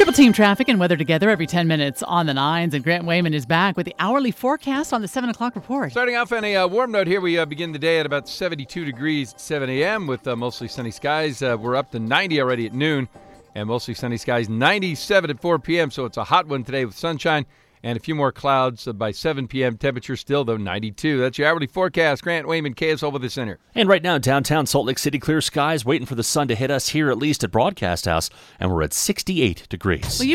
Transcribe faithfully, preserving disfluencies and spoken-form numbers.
Triple team traffic and weather together every ten minutes on the nines, and Grant Wayman is back with the hourly forecast on the seven o'clock report. Starting off on a uh, warm note here, we uh, begin the day at about seventy-two degrees at seven a.m. with uh, mostly sunny skies. Uh, we're up to ninety already at noon, and mostly sunny skies, ninety-seven at four p.m., so it's a hot one today with sunshine and a few more clouds uh, by seven p.m. Temperature still, though, ninety-two. That's your hourly forecast. Grant Wayman, K S L Weather Center. And right now, downtown Salt Lake City, clear skies, waiting for the sun to hit us here, at least at Broadcast House, and we're at sixty-eight degrees. Well, you